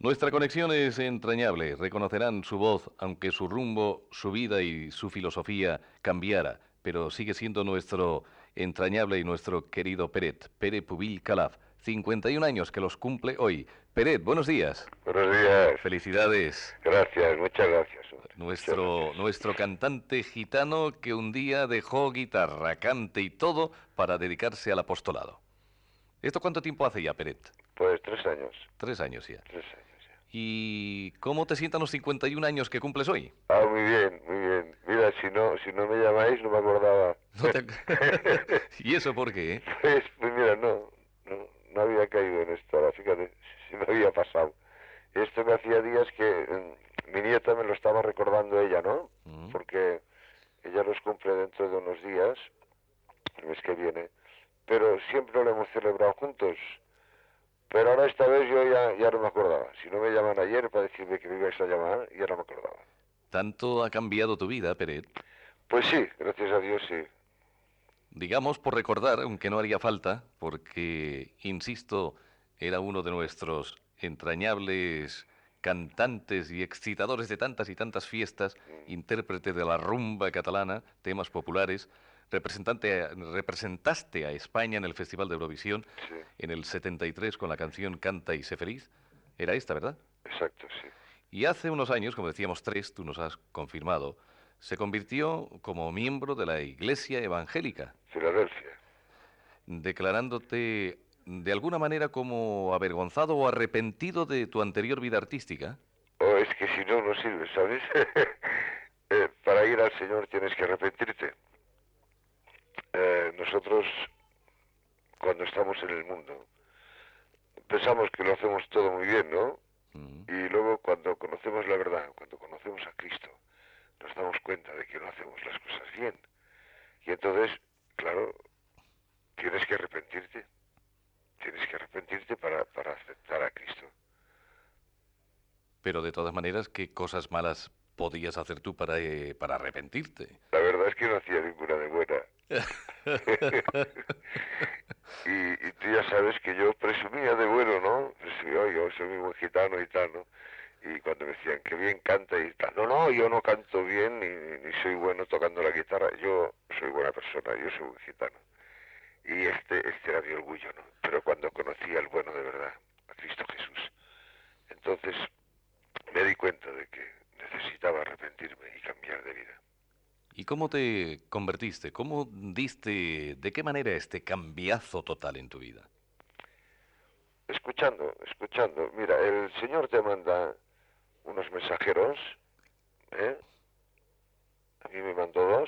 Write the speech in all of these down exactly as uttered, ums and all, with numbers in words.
Nuestra conexión es entrañable. Reconocerán su voz, aunque su rumbo, su vida y su filosofía cambiara, pero sigue siendo nuestro entrañable y nuestro querido Peret, Pere Pubil Calaf. cincuenta y un años que los cumple hoy. Peret, buenos días. Buenos días. Felicidades. Gracias, muchas gracias, hombre. Muchas Nuestro, gracias. nuestro cantante gitano que un día dejó guitarra, cante y todo para dedicarse al apostolado. ¿Esto cuánto tiempo hace ya, Peret? Pues tres años. Tres años ya. Tres años ya. ¿Y cómo te sientan los cincuenta y un años que cumples hoy? Ah, muy bien, muy bien. Mira, si no, si no me llamáis, no me acordaba. No te... ¿Y eso por qué? eh? Pues, pues mira, no, no, no había caído en esto. Ahora, fíjate, si me había pasado. Esto me hacía días que mm, mi nieta me lo estaba recordando ella, ¿no? Mm. Porque ella los cumple dentro de unos días, el mes que viene, pero siempre lo hemos celebrado juntos. Pero ahora esta vez yo ya, ya no me acordaba. Si no me llaman ayer para decirme que me ibais a llamar, ya no me acordaba. ¿Tanto ha cambiado tu vida, Peret? Pues sí, gracias a Dios sí. Digamos por recordar, aunque no haría falta, porque, insisto, era uno de nuestros entrañables cantantes y excitadores de tantas y tantas fiestas, intérprete de la rumba catalana, temas populares, representante, representaste a España en el Festival de Eurovisión Sí, en el setenta y tres con la canción Canta y sé feliz. Era esta, ¿verdad? exacto, sí. Y hace unos años, como decíamos tres, tú nos has confirmado, se convirtió como miembro de la Iglesia Evangélica, Filadelfia. declarándote de alguna manera como avergonzado o arrepentido de tu anterior vida artística. Oh, es que si no, no sirve, ¿sabes? Eh, para ir al Señor tienes que arrepentirte. Eh, nosotros, cuando estamos en el mundo, pensamos que lo hacemos todo muy bien, ¿no? Mm. Y luego cuando conocemos la verdad, cuando conocemos a Cristo, nos damos cuenta de que no hacemos las cosas bien. Y entonces, claro, tienes que arrepentirte. Tienes que arrepentirte para, para aceptar a Cristo. Pero de todas maneras, ¿qué cosas malas podías hacer tú para, eh, para arrepentirte? La verdad es que no hacía ninguna de buena. y, y tú ya sabes que yo presumía de bueno, ¿no? Presumía, yo soy muy buen gitano y tal, ¿no? Y cuando me decían que bien canta y tal, no, no, yo no canto bien ni, ni soy bueno tocando la guitarra, yo soy buena persona, yo soy buen gitano. Y este, este era mi orgullo, ¿no? Pero cuando conocí al bueno de verdad, a Cristo Jesús, entonces me di cuenta de que necesitaba arrepentirme y cambiar de vida. ¿Y cómo te convertiste? ¿Cómo diste, de qué manera este cambiazo total en tu vida? Escuchando, escuchando. Mira, el Señor te manda unos mensajeros, ¿eh? A mí me mandó dos,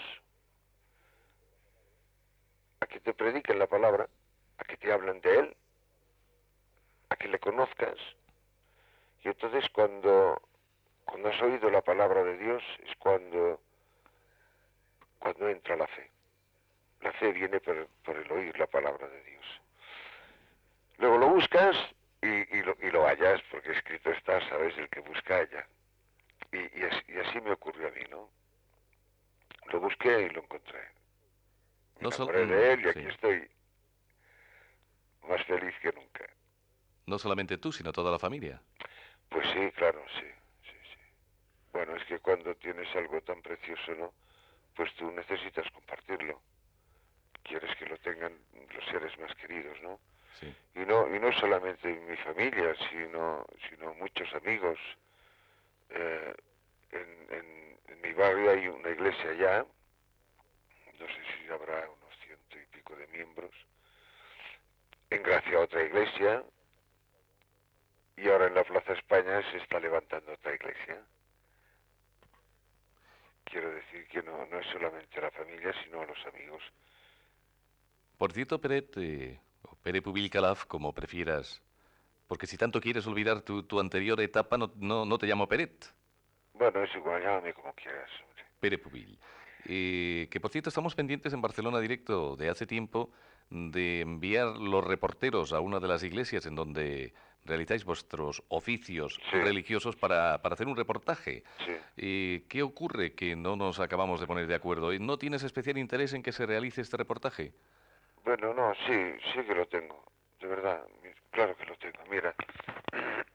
a que te prediquen la palabra, a que te hablen de Él, a que le conozcas. Y entonces cuando, cuando has oído la palabra de Dios es cuando, cuando entra la fe. La fe viene por, por el oír la palabra de Dios. Luego lo buscas y, y, lo, y lo hallas, porque escrito está, sabes, el que busca halla. Y, y, así, y así me ocurrió a mí, ¿no? Lo busqué y lo encontré. Me No, sol- enamoré de mm, él y aquí sí. estoy más feliz que nunca. No solamente tú, sino toda la familia. Pues sí, claro, sí, sí, sí. Bueno, es que cuando tienes algo tan precioso, ¿no? Pues tú necesitas compartirlo. Quieres que lo tengan los seres más queridos, ¿no? Sí. Y no, y no solamente mi familia, sino, sino muchos amigos. Eh, en, en, en mi barrio hay una iglesia ya, no sé si habrá unos ciento y pico de miembros. En Gracia otra iglesia, y ahora en la Plaza España se está levantando otra iglesia. Quiero decir que no, no es solamente a la familia, sino a los amigos. Por cierto, Peret, eh, o Pere Pubil Calaf, como prefieras, porque si tanto quieres olvidar tu, tu anterior etapa, no, no, no te llamo Peret, Bueno, es igual, llámame como quieras, hombre. Pere Pubil. Eh, que por cierto, estamos pendientes en Barcelona Directo de hace tiempo de enviar los reporteros a una de las iglesias en donde realizáis vuestros oficios Sí, religiosos para, para hacer un reportaje. sí. Eh, ¿Qué ocurre que no nos acabamos de poner de acuerdo? ¿No tienes especial interés en que se realice este reportaje? Bueno, no, sí, sí que lo tengo. De verdad, mi- claro que lo tengo. Mira,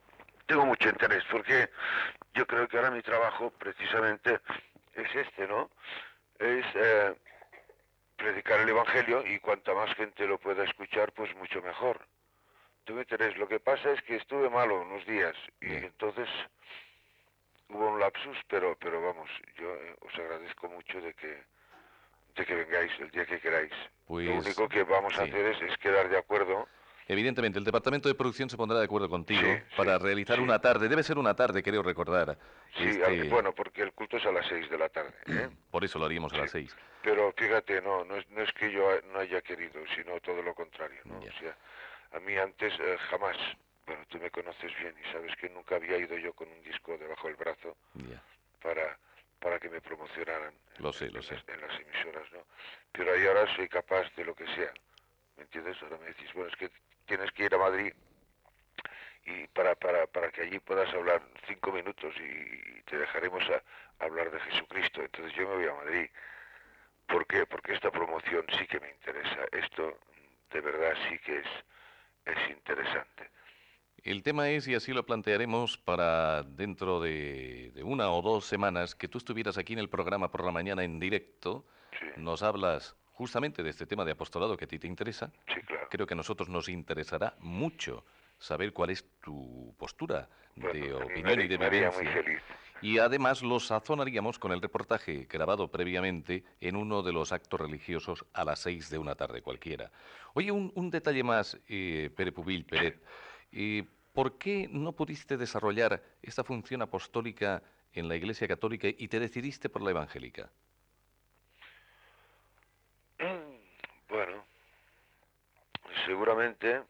tengo mucho interés, porque yo creo que ahora mi trabajo precisamente es este, ¿no? Es eh, predicar el Evangelio, y cuanta más gente lo pueda escuchar, pues mucho mejor. ¿Tú me entiendes? Lo que pasa es que estuve malo unos días y Bien. entonces hubo un lapsus, pero pero vamos, yo eh, os agradezco mucho de que de que vengáis el día que queráis. Pues Lo único que vamos a sí. hacer es, es quedar de acuerdo. Evidentemente, el departamento de producción se pondrá de acuerdo contigo Sí, para sí, realizar sí. una tarde. Debe ser una tarde, creo recordar. Sí, al- Este, bueno, porque el culto es a las seis de la tarde, ¿eh? por eso lo haríamos a Sí. las seis. Pero fíjate, no, no es, no es que yo no haya querido, sino todo lo contrario, ¿no? Ya. O sea, a mí antes eh, jamás, bueno, tú me conoces bien y sabes que nunca había ido yo con un disco debajo del brazo Ya. para, para que me promocionaran en, Lo sé, en lo sé. las, en las emisoras, ¿no? Pero ahí ahora soy capaz de lo que sea, ¿me entiendes? Ahora me decís, bueno, es que tienes que ir a Madrid y para, para, para que allí puedas hablar cinco minutos y te dejaremos a, a hablar de Jesucristo. Entonces yo me voy a Madrid. ¿Por qué? Porque esta promoción sí que me interesa. Esto de verdad sí que es, es interesante. El tema es, y así lo plantearemos para dentro de, de una o dos semanas, que tú estuvieras aquí en el programa por la mañana en directo, Sí, nos hablas justamente de este tema de apostolado que a ti te interesa. sí, claro. Creo que a nosotros nos interesará mucho saber cuál es tu postura Bueno, de a mí me opinión y haría, de me haría muy vivencia. feliz. Y además lo sazonaríamos con el reportaje grabado previamente en uno de los actos religiosos a las seis de una tarde cualquiera. Oye, un, un detalle más, eh, Pere Pubil, Peret. Eh, ¿por qué no pudiste desarrollar esta función apostólica en la Iglesia Católica y te decidiste por la evangélica? Bueno, seguramente,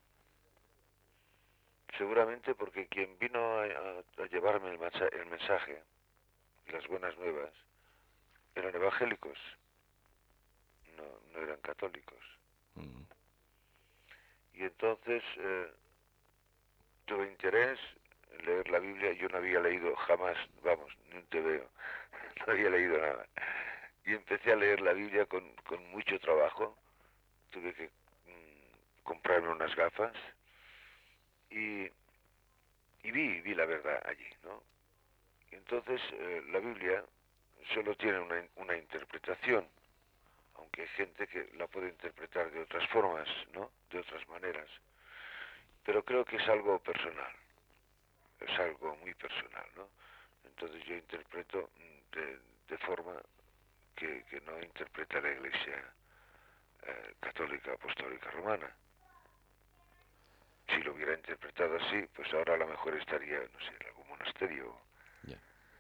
seguramente porque quien vino a, a- a llevarme el, mensa- el mensaje, las buenas nuevas, eran evangélicos, no, no eran católicos. Mm, Y entonces eh, tuve interés en leer la Biblia. Yo no había leído jamás, vamos, ni un te veo, no había leído nada. Y empecé a leer la Biblia con, con mucho trabajo. Tuve que mm, comprarme unas gafas y, y vi, vi la verdad allí, ¿no? Y entonces eh, la Biblia solo tiene una, una interpretación, aunque hay gente que la puede interpretar de otras formas, ¿no? De otras maneras. Pero creo que es algo personal, es algo muy personal, ¿no? Entonces yo interpreto mm, de, de forma que, que no interpreta la Iglesia eh, católica apostólica romana. Si lo hubiera interpretado así, pues ahora a lo mejor estaría, no sé, en algún monasterio. ya.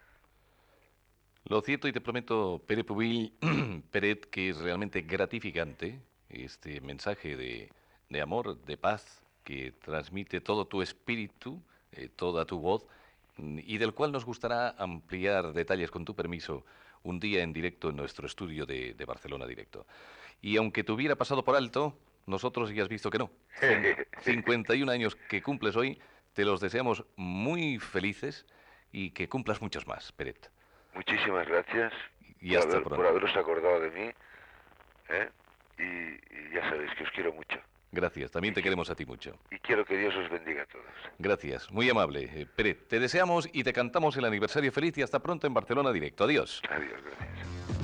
Lo cierto, y te prometo, Pere Pubil, Peret, que es realmente gratificante este mensaje de, de amor, de paz, que transmite todo tu espíritu, eh, toda tu voz, mm, y del cual nos gustará ampliar detalles, con tu permiso, un día en directo en nuestro estudio de, de Barcelona Directo. Y aunque te hubiera pasado por alto, nosotros ya has visto que no. Cin- cincuenta y un años que cumples hoy, te los deseamos muy felices y que cumplas muchos más, Peret. Muchísimas gracias Y por, hasta haber, por pronto. haberos acordado de mí, ¿eh? y, y ya sabéis que os quiero mucho. Gracias, también te queremos a ti mucho. Y quiero que Dios os bendiga a todos. Gracias, muy amable. Eh, Peret, te deseamos y te cantamos el aniversario feliz y hasta pronto en Barcelona Directo. Adiós. Adiós, gracias.